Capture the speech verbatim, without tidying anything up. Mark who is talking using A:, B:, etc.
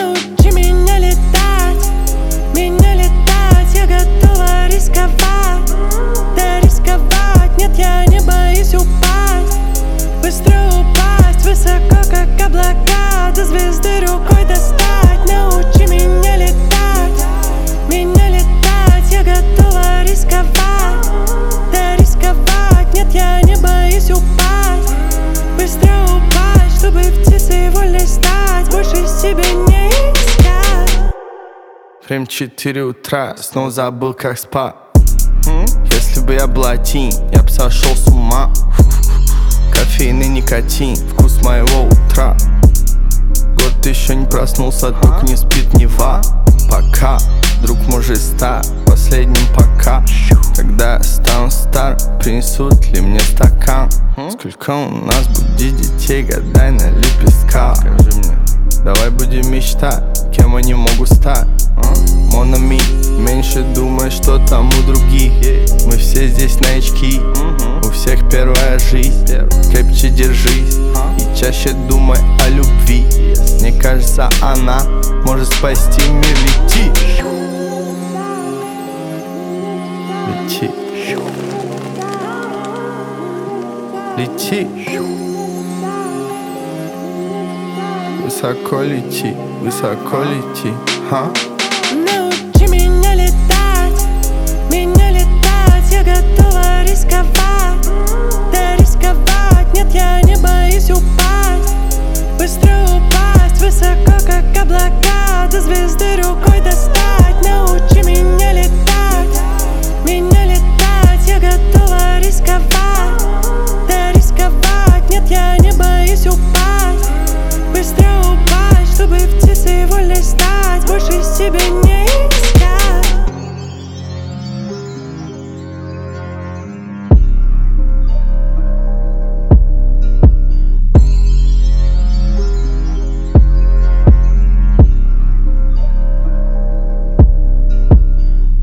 A: Научи меня летать, меня летать. Я готова рисковать, да рисковать. Нет, я не боюсь упасть, быстро упасть, высоко, как облака, до звезды рукой достать. Научи меня летать, меня летать. Я готова рисковать, да рисковать. Нет, я не боюсь упасть, быстро упасть, чтобы птицей вольной стать, больше себе не искать.
B: Время четыре утра, снова забыл, как спать. Если бы я был один, я бы сошел с ума. Кофеин и никотин, вкус моего утра. Год еще не проснулся, только не спит Нева. Пока, друг может стать последним пока. Когда я стану стар, принесут ли мне стакан? Сколько у нас будет детей, гадай на лепестках. Скажи мне, давай будем мечтать, кем они могут стать. Монами, меньше думай, что там у других. Мы все здесь новички, у всех первая жизнь. Крепче держись и чаще думай о любви. Мне кажется, она может спасти мир. Лети, лети, лети, высоко лети, высоко лети, ха?
A: Научи меня летать, меня летать. Я готова рисковать, да рисковать. Нет, я не боюсь упасть, быстро упасть, высоко, как облака, до звезды рукой достать. Научи меня летать, меня летать. Я готова рисковать, да рисковать. Нет, я не боюсь упасть, быстро упасть, чтобы птицей вольной стать, больше себе не